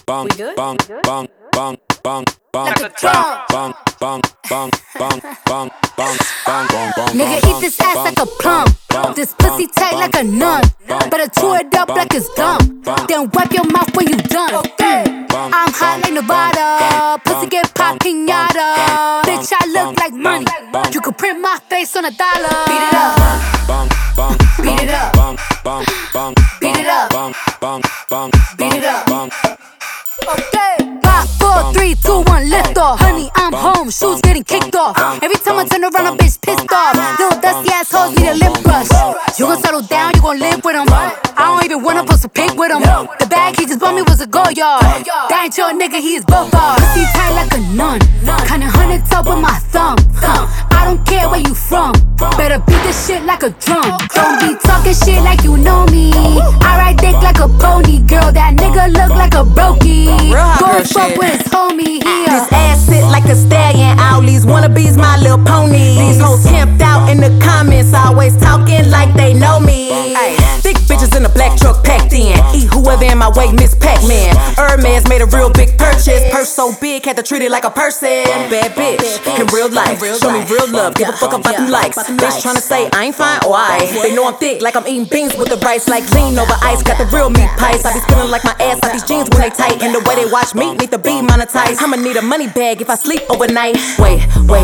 bang, good? bang, We good? bang, bang, bang, bang, Like a drum. bang, bang, bang, bang, bang, bang, bang, bang, bang. Nigga, eat this ass like a plum. This pussy tight like a nun. Better chew it up like it's gum. Then wipe your mouth when you done. I'm hot like Nevada. Pussy get pop pinata. Bitch, I look like money. You could print my face on $1. Beat it up. Bang, bang, Beat it up. bang, bang, bang, Beat it up. bang, bang, bang, Beat it up. bang. Okay. 5, 4, 3, 2, 1, lift off. Honey, I'm home. Shoes getting kicked off. Every time I turn around, a bitch pissed off. Little dusty assholes need a lip brush. You gon' settle down, you gon' live with them. I don't even wanna post a pic with him. The bag he just bought me was a go yard. That ain't your nigga, he is both ours. Pussy tight like a nun. Kinda hunted up with my thumb. I don't care where you from. Better beat this shit like a drum. Don't be talking shit like you know me. I ride dick like a pony. Girl, that nigga look like a brokey. Go fuck with his homie here. This ass sit like a stallion. All these wannabes my little ponies. These hoes camped out in the comments, always talking like they know me. Thick bitches in a black truck packed in. Eat whoever in my way, Miss Pac-Man. Hermes made a real big purchase. Purse so big, had to treat it like a person. Bad bitch in real life. Show me real love, give a fuck about them likes. Bitch tryna say I ain't fine, oh I. They know I'm thick like I'm eating beans with the rice. Like lean over ice, got the real meat pies. I be spilling like my ass out these jeans when they tight. And the way they watch me need to be monetized. I'ma need a money bag if I sleep overnight. Wait.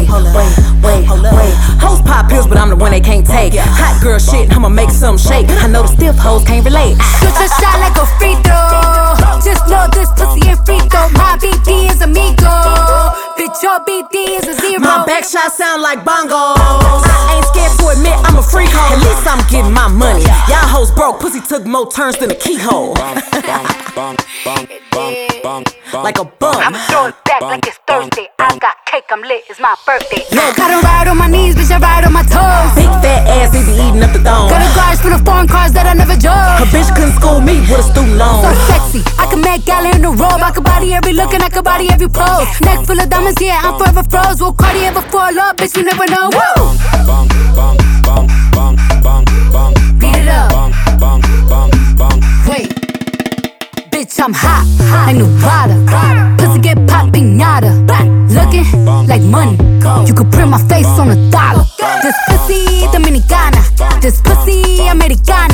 Hoes pop pills, but I'm the one they can't take. Hot girl shit, I'ma make some shake. I know the stiff hoes can't relate. Shoot your shot like a free throw. Just know this pussy ain't free throw. My BD is amigo. Bitch, your BD is a zero. My back shot sound like bongos. I ain't scared to admit I'm a freak hoe. At least I'm getting my money. Y'all hoes broke, pussy took more turns than a keyhole. Like a bum. I'm throwing back like it's Thursday. I got cake, I'm lit, it's my birthday. I don't ride on my knees, bitch, I ride on my toes. Big fat ass, they be eating up the dome. Got a garage full of foreign cars that I never drove. A bitch couldn't school me with a student loan. So sexy, I can make gala in the robe. I can body every look and I can body every pose. Neck full of diamonds, yeah, I'm forever froze. Will Cartier before love, bitch, you never know. Woo! Bang, bang, bang, bang, bang, bang. Beat it up. Bang, bang, bang, bang. Wait, bitch, I'm hot, like Nevada. Pussy get pop pinata. Looking like money. You could print my face on $1. This pussy Dominicana. This pussy Americana.